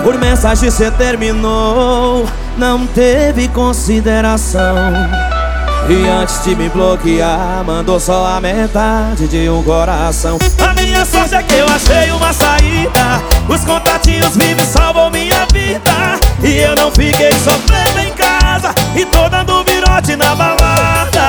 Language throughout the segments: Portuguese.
Por mensagem cê terminou, não teve consideração. E antes de me bloquear, mandou só a metade de um coração. A minha sorte é que eu achei uma saída. Os contatinhos vivos salvam minha vida. E eu não fiquei sofrendo em casa e tô dando virote na balada.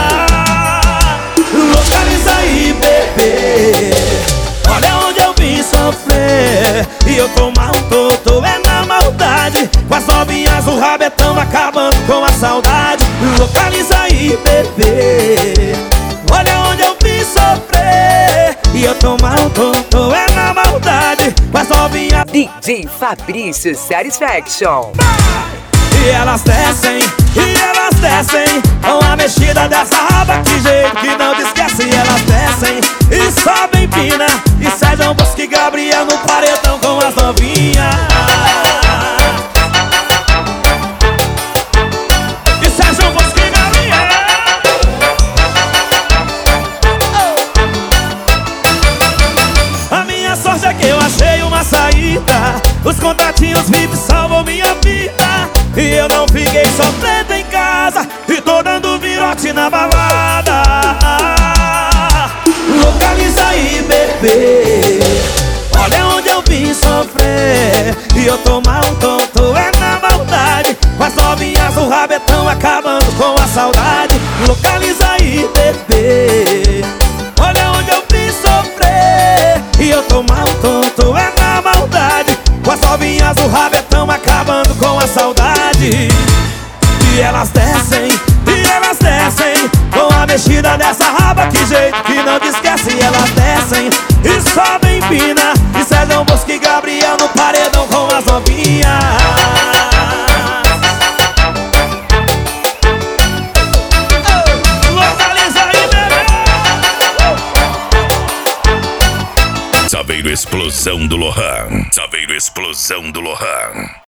Localiza aí, bebê, olha onde eu vim sofrer. E eu tô mal, tô é na maldade. Com as novinhas o rabetão acabando com a saudade. Localiza aí, bebê, olha onde eu vim sofrer. E eu tô mal, tô é na maldade. Com as novinhas DJ Fabrício Satisfaction. E elas descem, com a mexida dessa raba, que jeito que não te esquece. E elas descem e sobem pina, e Sérgio Bosco e Gabriel no paredão com as novinhas. E Sérgio Bosco e Gabriel. A minha sorte é que eu achei uma saída. Os contatinhos vivos salvam minha vida. E eu não fiquei sofrendo em casa e tô dando virote na balada. Localiza aí, bebê, olha onde eu vim sofrer. E eu tô mal, tô é na maldade. Com as novinhas o rabetão acabando com a saudade. Localiza aí, bebê, olha onde eu vim sofrer. E eu tô mal, tô é na maldade. Com as novinhas o rabetão acabando com a saudade. E elas descem, com a mexida dessa raba, que jeito que não te esquece. E elas descem e sobem pina, e Sérgio Bosco e Gabriel no paredão com as novinhas. Localiza aí, bebê. Saveiro Explosão do Lohan. Saveiro Explosão do Lohan.